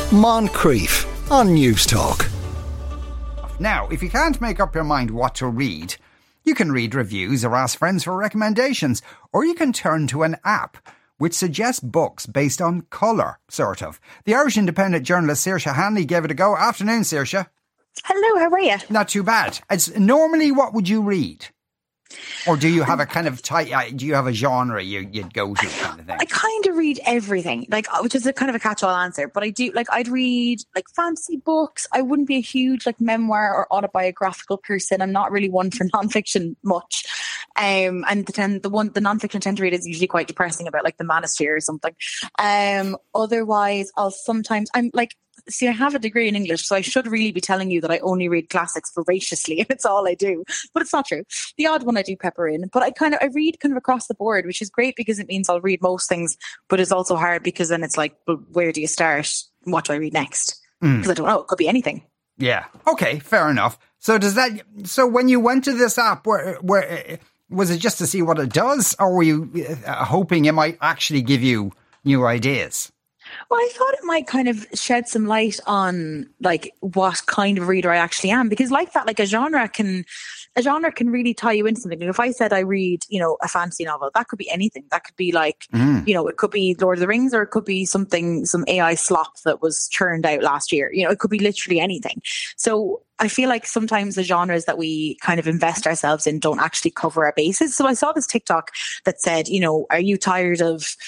Moncrief on News Talk. Now, if you can't make up your mind what to read, you can read reviews or ask friends for recommendations, or you can turn to an app which suggests books based on colour, sort of. The Irish Independent journalist Saoirse Hanley gave it a go. Afternoon, Saoirse. Hello, how are you? Not too bad. Normally, what would you read? Or do you have a kind of do you have a genre you'd go to kind of thing? I kind of read everything, which is a kind of a catch-all answer. But I do, I'd read fantasy books. I wouldn't be a huge memoir or autobiographical person. I'm not really one for nonfiction much. And the nonfiction I tend to read is usually quite depressing, about the Manosphere or something. Otherwise, I have a degree in English, so I should really be telling you that I only read classics voraciously, and it's all I do. But it's not true. The odd one I do pepper in, but I read kind of across the board, which is great because it means I'll read most things. But it's also hard because then it's well, where do you start? What do I read next? Because I don't know. It could be anything. Yeah. Okay. Fair enough. So So when you went to this app, where was it just to see what it does, or were you hoping it might actually give you new ideas? Well, I thought it might kind of shed some light on what kind of reader I actually am, because a genre can really tie you into something. If I said I read, a fantasy novel, that could be anything. That could be it could be Lord of the Rings, or it could be some AI slop that was churned out last year. It could be literally anything. So I feel like sometimes the genres that we kind of invest ourselves in don't actually cover our bases. So I saw this TikTok that said, are you tired of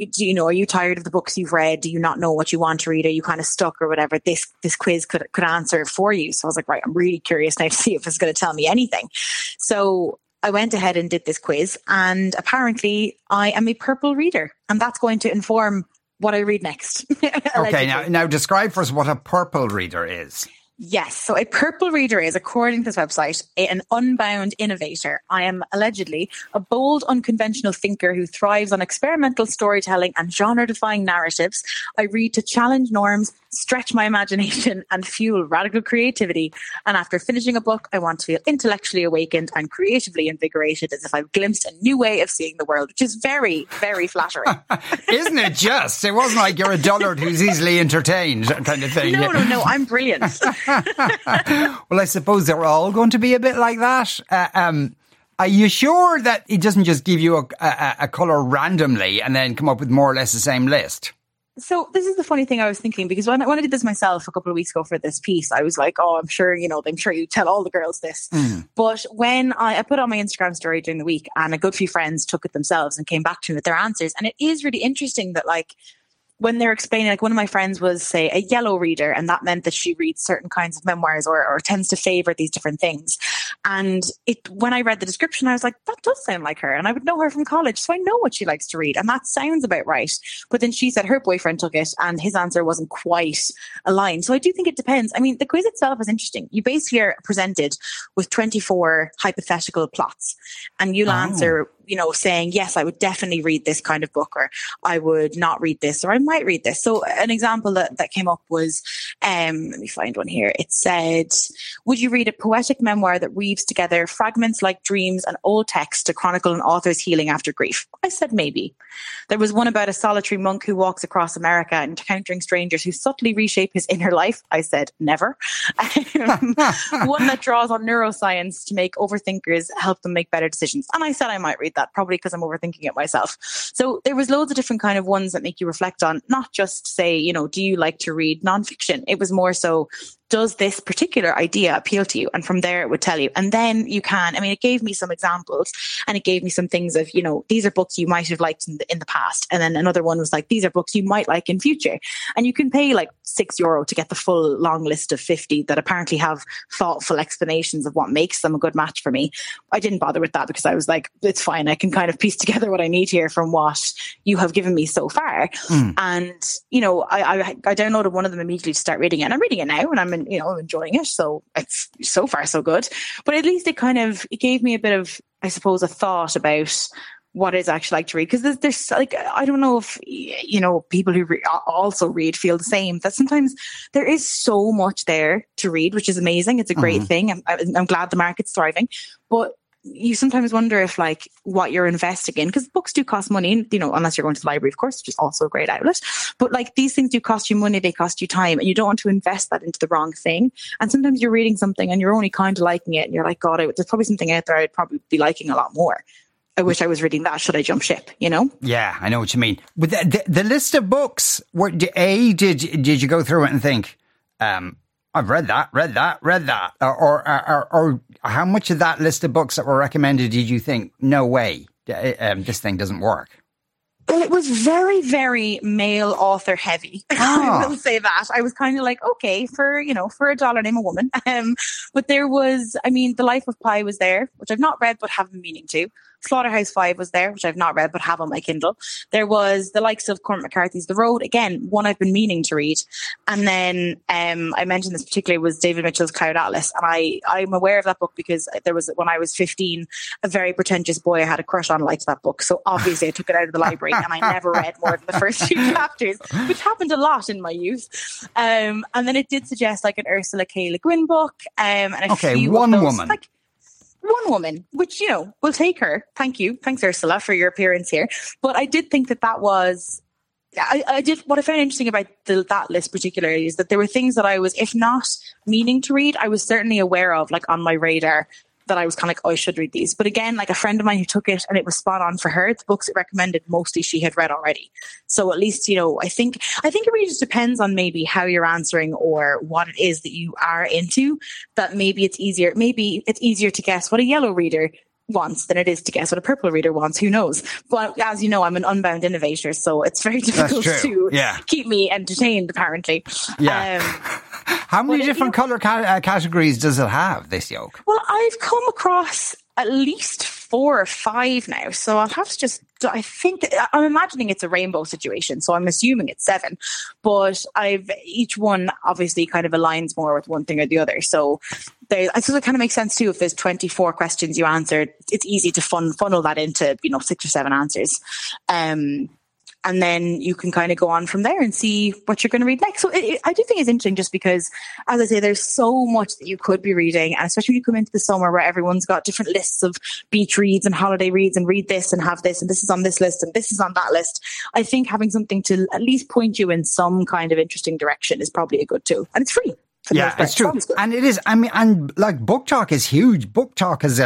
the books you've read? Do you not know what you want to read? Are you kind of stuck or whatever? This quiz could answer it for you. So I was like, right, I'm really curious now to see if it's going to tell me anything. So I went ahead and did this quiz, and apparently I am a purple reader, and that's going to inform what I read next. Okay, now describe for us what a purple reader is. Yes. So a purple reader is, according to this website, an unbound innovator. I am allegedly a bold, unconventional thinker who thrives on experimental storytelling and genre-defying narratives. I read to challenge norms, stretch my imagination, and fuel radical creativity. And after finishing a book, I want to feel intellectually awakened and creatively invigorated, as if I've glimpsed a new way of seeing the world, which is very, very flattering. Isn't it just? It wasn't like you're a dullard who's easily entertained kind of thing. No, I'm brilliant. Well, I suppose they're all going to be a bit like that. Are you sure that it doesn't just give you a colour randomly and then come up with more or less the same list? So this is the funny thing I was thinking, because when I did this myself a couple of weeks ago for this piece, I was like, oh, I'm sure you tell all the girls this. But when I put on my Instagram story during the week, and a good few friends took it themselves and came back to me with their answers. And it is really interesting that when they're explaining, one of my friends was, say, a yellow reader, and that meant that she reads certain kinds of memoirs or tends to favour these different things. And when I read the description, I was like, that does sound like her. And I would know her from college, so I know what she likes to read. And that sounds about right. But then she said her boyfriend took it, and his answer wasn't quite aligned. So I do think it depends. I mean, the quiz itself is interesting. You basically are presented with 24 hypothetical plots, and you'll answer, saying, yes, I would definitely read this kind of book, or I would not read this, or I might read this. So an example that came up was, let me find one here. It said, would you read a poetic memoir that weaves together fragments like dreams and old text to chronicle an author's healing after grief? I said maybe. There was one about a solitary monk who walks across America encountering strangers who subtly reshape his inner life. I said never. One that draws on neuroscience to make overthinkers help them make better decisions. And I said I might read that, probably because I'm overthinking it myself. So there was loads of different kind of ones that make you reflect on, not just say, do you like to read nonfiction? It was more so, does this particular idea appeal to you? And from there it would tell you. And then you can, it gave me some examples, and it gave me some things of, these are books you might have liked in the past. And then another one was these are books you might like in future. And you can pay €6 to get the full long list of 50 that apparently have thoughtful explanations of what makes them a good match for me. I didn't bother with that because I was like, it's fine. I can kind of piece together what I need here from what you have given me so far. And, I downloaded one of them immediately to start reading it. And I'm reading it now, and I'm enjoying it. So it's so far so good. But at least it gave me a bit of, I suppose, a thought about what it's actually like to read. Because there's I don't know if, people who also read feel the same, that sometimes there is so much there to read, which is amazing. It's a great thing. I'm glad the market's thriving. But you sometimes wonder if like what you're investing in, because books do cost money, you know, unless you're going to the library, of course, which is also a great outlet. But like these things do cost you money, they cost you time, and you don't want to invest that into the wrong thing. And sometimes you're reading something and you're only kind of liking it, and you're like, God, there's probably something out there I'd probably be liking a lot more. I wish I was reading that. Should I jump ship? You know? Yeah, I know what you mean. But the list of books, did you go through it and think, I've read that, or how much of that list of books that were recommended did you think, no way, this thing doesn't work? Well, it was very, very male author heavy. I will say that. I was kind of like, okay, for a dollar, name a woman. But there was, I mean, The Life of Pi was there, which I've not read but have been meaning to. Slaughterhouse-Five was there, which I've not read but have on my Kindle. There was the likes of Cormac McCarthy's The Road, again, one I've been meaning to read. And then I mentioned this particularly was David Mitchell's Cloud Atlas. And I'm aware of that book because there was, when I was 15, a very pretentious boy I had a crush on liked that book. So obviously I took it out of the library and I never read more than the first few chapters, which happened a lot in my youth. And then it did suggest like an Ursula K. Le Guin book. And a few one of those, woman. like, one woman, which, you know, we'll take her. Thank you. Thanks, Ursula, for your appearance here. But I did think that was, what I found interesting about that list particularly is that there were things that I was, if not meaning to read, I was certainly aware of, like on my radar, that I was kind of like, oh, I should read these. But again, like a friend of mine who took it and it was spot on for her, the books it recommended, mostly she had read already. So at least, you know, I think it really just depends on maybe how you're answering or what it is that you are into, that maybe it's easier to guess what a yellow reader wants than it is to guess what a purple reader wants. Who knows? But as you know, I'm an unbound innovator, so it's very difficult to keep me entertained, apparently. Yeah. How many different colour categories does it have, this yoke? Well, I've come across at least 4 or 5 now, so I'll have to I'm imagining it's a rainbow situation, so I'm assuming it's 7, but each one obviously kind of aligns more with one thing or the other. So I suppose it kind of makes sense too. If there's 24 questions you answered, it's easy to funnel that into, 6 or 7 answers. And then you can kind of go on from there and see what you're going to read next. So I do think it's interesting just because, as I say, there's so much that you could be reading. And especially when you come into the summer where everyone's got different lists of beach reads and holiday reads and read this and have this and this is on this list and this is on that list. I think having something to at least point you in some kind of interesting direction is probably a good tool. And it's free. Yeah, it's true. And it is. I mean, and like Book Talk is huge. Book Talk is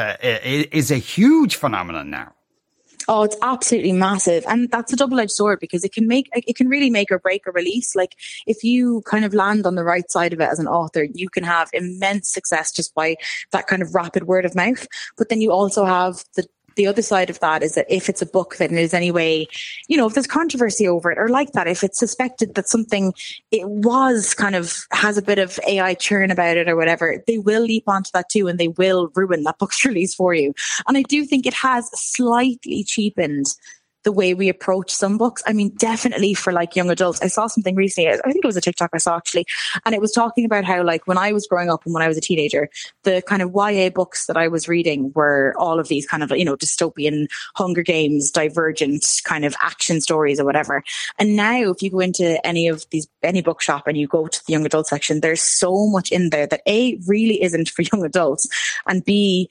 a huge phenomenon now. Oh, it's absolutely massive. And that's a double-edged sword because it can really make or break a release. Like if you kind of land on the right side of it as an author, you can have immense success just by that kind of rapid word of mouth. But then you also have the other side of that is that if it's a book that in any way, if there's controversy over it or like that, if it's suspected that something it was kind of has a bit of AI churn about it or whatever, they will leap onto that too and they will ruin that book's release for you. And I do think it has slightly cheapened the way we approach some books. I mean, definitely for like young adults. I saw something recently, I think it was a TikTok I saw actually, and it was talking about how like when I was growing up and when I was a teenager, the kind of YA books that I was reading were all of these kind of, dystopian Hunger Games, Divergent kind of action stories or whatever. And now if you go into any bookshop and you go to the young adult section, there's so much in there that A, really isn't for young adults, and B,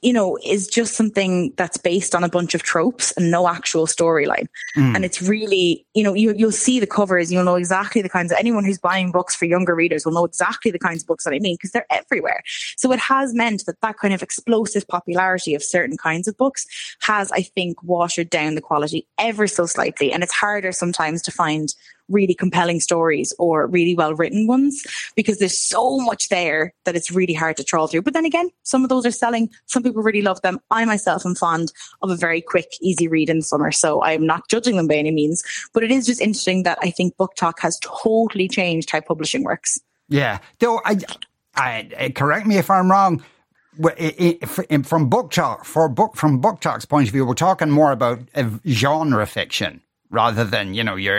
is just something that's based on a bunch of tropes and no actual storyline. And it's really, you'll see the covers, you'll know exactly the kinds of, anyone who's buying books for younger readers will know exactly the kinds of books that I mean, because they're everywhere. So it has meant that kind of explosive popularity of certain kinds of books has, I think, watered down the quality ever so slightly. And it's harder sometimes to find really compelling stories or really well written ones because there's so much there that it's really hard to trawl through. But then again, some of those are selling. Some people really love them. I myself am fond of a very quick, easy read in the summer, so I'm not judging them by any means. But it is just interesting that I think Book Talk has totally changed how publishing works. Yeah, though I correct me if I'm wrong. From Book Talk's point of view, we're talking more about genre fiction rather than your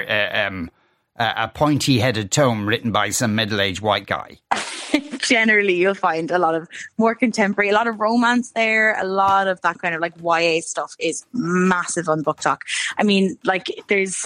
a pointy-headed tome written by some middle-aged white guy. Generally, you'll find a lot of more contemporary, a lot of romance there, a lot of that kind of like YA stuff is massive on Book Talk. I mean, like there's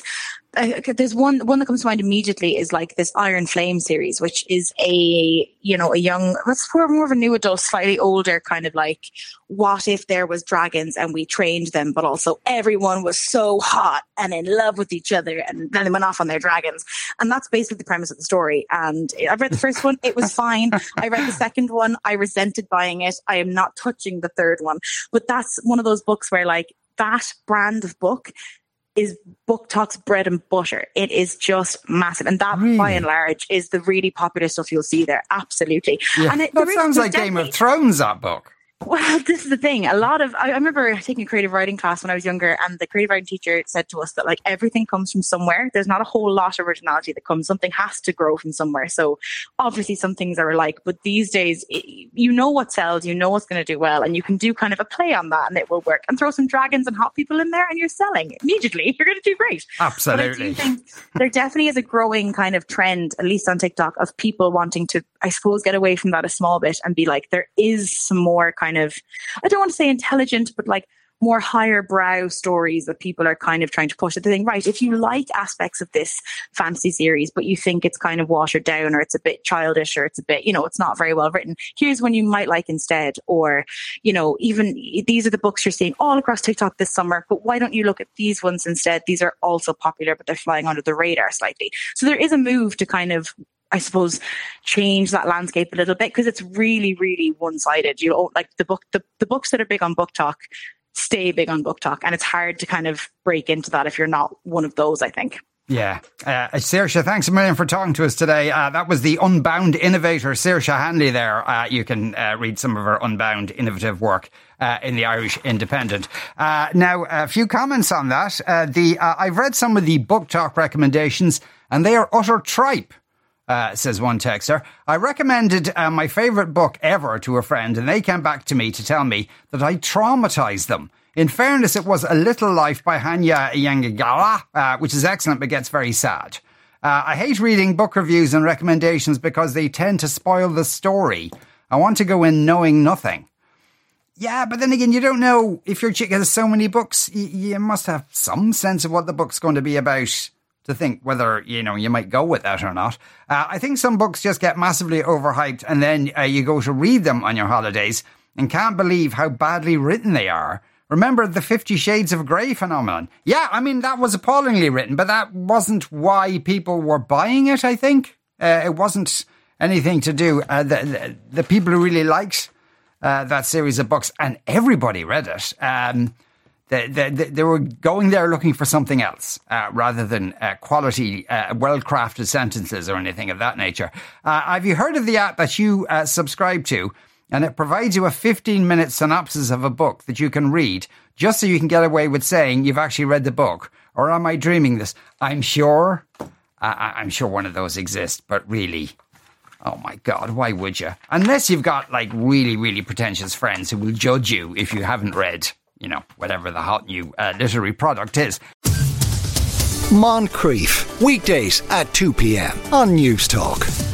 there's one that comes to mind immediately is like this Iron Flame series, which is a young, that's more of a new adult, slightly older kind of like, what if there was dragons and we trained them, but also everyone was so hot and in love with each other and then they went off on their dragons. And that's basically the premise of the story. And I've read the first one, it was fine. I read the second one, I resented buying it. I am not touching the third one. But that's one of those books where like that brand of book is BookTok's bread and butter. It is just massive. And that, really, by and large, is the really popular stuff you'll see there. Absolutely. Yeah. And that sounds like Game of Thrones, that book. Well, this is the thing. I remember taking a creative writing class when I was younger, and the creative writing teacher said to us that like everything comes from somewhere. There's not a whole lot of originality that comes. Something has to grow from somewhere. So obviously some things are alike, but these days you know what sells, you know what's going to do well, and you can do kind of a play on that and it will work. And throw some dragons and hot people in there and you're selling immediately. You're going to do great. Absolutely. But I do think there definitely is a growing kind of trend, at least on TikTok, of people wanting to, I suppose, get away from that a small bit and be like, there is some more kind of, I don't want to say intelligent, but like more higher brow stories that people are kind of trying to push. They're thinking, right, if you like aspects of this fantasy series, but you think it's kind of watered down or it's a bit childish or it's a bit, it's not very well written, here's one you might like instead. Or, even these are the books you're seeing all across TikTok this summer, but why don't you look at these ones instead? These are also popular, but they're flying under the radar slightly. So there is a move to kind of, I suppose, change that landscape a little bit, because it's really, really one-sided. Like the books that are big on BookTok stay big on BookTok, and it's hard to kind of break into that if you're not one of those, I think. Yeah. Saoirse, thanks a million for talking to us today. That was the Unbound innovator, Saoirse Hanley there. You can read some of her Unbound innovative work in the Irish Independent. Now, a few comments on that. I've read some of the BookTok recommendations, and they are utter tripe. Says one texter. I recommended my favourite book ever to a friend, and they came back to me to tell me that I traumatised them. In fairness, it was A Little Life by Hanya Yangigawa, which is excellent but gets very sad. I hate reading book reviews and recommendations because they tend to spoil the story. I want to go in knowing nothing. Yeah, but then again, you don't know. If your chick has so many books, you must have some sense of what the book's going to be about to think whether, you might go with that or not. I think some books just get massively overhyped, and then you go to read them on your holidays and can't believe how badly written they are. Remember the 50 Shades of Grey phenomenon? Yeah, I mean, that was appallingly written, but that wasn't why people were buying it, I think. It wasn't anything to do. The people who really liked that series of books, and everybody read it, they were going there looking for something else rather than quality, well-crafted sentences or anything of that nature. Have you heard of the app that you subscribe to? And it provides you a 15-minute synopsis of a book that you can read just so you can get away with saying you've actually read the book. Or am I dreaming this? I'm sure one of those exists, but really, oh my God, why would you? Unless you've got like really, really pretentious friends who will judge you if you haven't read, whatever the hot new literary product is. Moncrief, weekdays at 2 p.m. on News Talk.